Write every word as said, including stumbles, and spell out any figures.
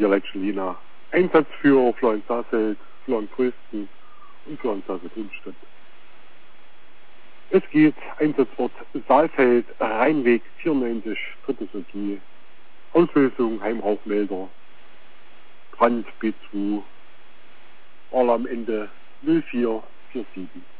Leitschelina. Einsatz für Florian Saalfeld, Florian Größten und Florian Saalfeld Rundstedt. Es geht Einsatzort Saalfeld, Rheinweg vierundneunzig, dritte Sortie. Auslösung Heimrauchmelder, Brand B zwei, Alarm Ende null vier vier sieben.